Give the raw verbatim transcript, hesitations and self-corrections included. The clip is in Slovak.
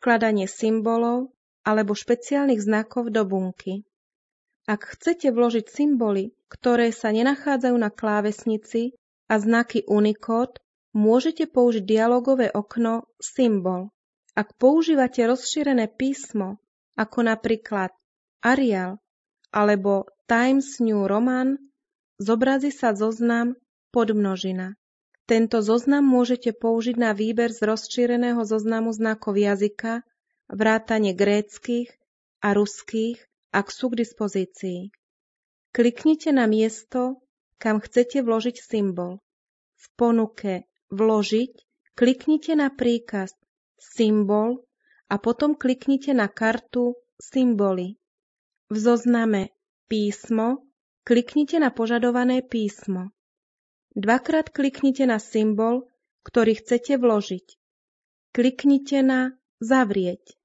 vkladanie symbolov alebo špeciálnych znakov do bunky. Ak chcete vložiť symboly, ktoré sa nenachádzajú na klávesnici a znaky Unicode, môžete použiť dialogové okno Symbol. Ak používate rozšírené písmo, ako napríklad Arial alebo Times New Roman, zobrazí sa zoznam podmnožina. Tento zoznam môžete použiť na výber z rozšíreného zoznamu znakov jazyka, vrátane gréckych a ruských, ak sú k dispozícii. Kliknite na miesto, kam chcete vložiť symbol. V ponuke Vložiť kliknite na príkaz Symbol a potom kliknite na kartu Symboly. V zozname Písmo kliknite na požadované písmo. Dvakrát kliknite na symbol, ktorý chcete vložiť. Kliknite na Zavrieť.